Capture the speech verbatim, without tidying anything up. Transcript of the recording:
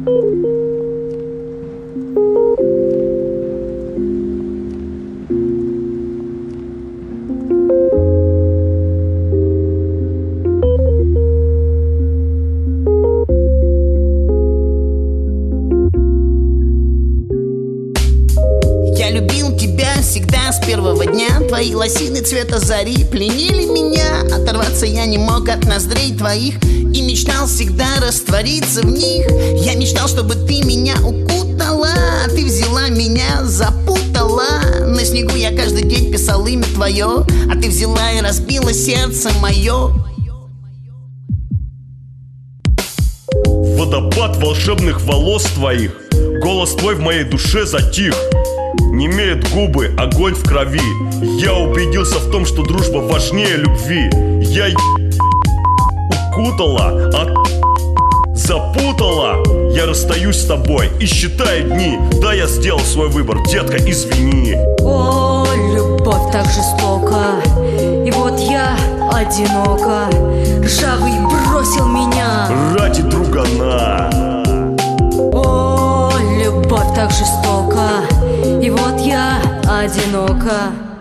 Я любил тебя всегда с первого дня. Твои лосины цвета зари пленили меня. Оторваться я не мог от ноздрей твоих и мечтал всегда раствориться в них. Я мечтал, чтобы ты меня укутала, а ты взяла меня, запутала. На снегу я каждый день писал имя твое, а ты взяла и разбила сердце мое. Водопад волшебных волос твоих, голос твой в моей душе затих. Немеют губы, огонь в крови. Я убедился в том, что дружба важнее любви. Я укутала, а запутала. Я расстаюсь с тобой и считаю дни. Да, я сделал свой выбор, детка, извини. О, любовь так жестока, и вот я одинока. Ржавый бросил меня ради другана. О, любовь так жестока, и вот я одинока.